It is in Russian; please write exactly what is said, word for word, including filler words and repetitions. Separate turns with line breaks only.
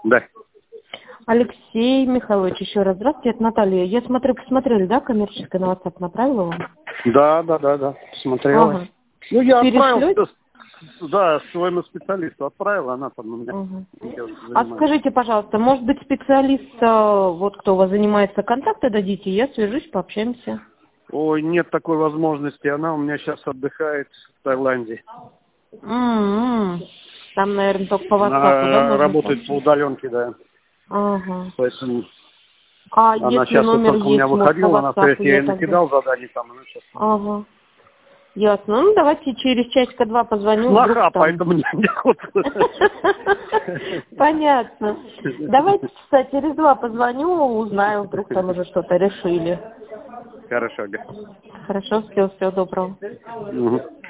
Да.
Алексей Михайлович, еще раз здравствуйте, это Наталья. Я смотрю, посмотрели, да, коммерческое на WhatsApp направила вам?
Да, да, да, да, смотрела.
Ага.
Ну, я
Перешлете?
отправил, да, своему специалисту отправил, она там у меня
Ага. А
занимается.
скажите, пожалуйста, может быть, специалист, э, вот кто у вас занимается, контакты дадите, я свяжусь, пообщаемся.
Ой, нет такой возможности, она у меня сейчас отдыхает в Таиланде.
М-м-м. Там, наверное, только по WhatsApp, да,
Она
можно
работает по
сообщить?
удаленке, да.
Ага.
Поэтому
А
она
если
сейчас вот
номер
только у меня
есть, может, по
выходила, на
WhatsApp
связь я
ее
ей
тогда?
накидал задание там, она сейчас...
Ага. Ясно. Ну, давайте через часика два позвоню, вдруг
Сноха,
там...
поэтому не неохота.
Понятно. Давайте часа через два позвоню, узнаю, вдруг там уже что-то решили.
Хорошо, ага.
Хорошо, всего, всего доброго.
Угу.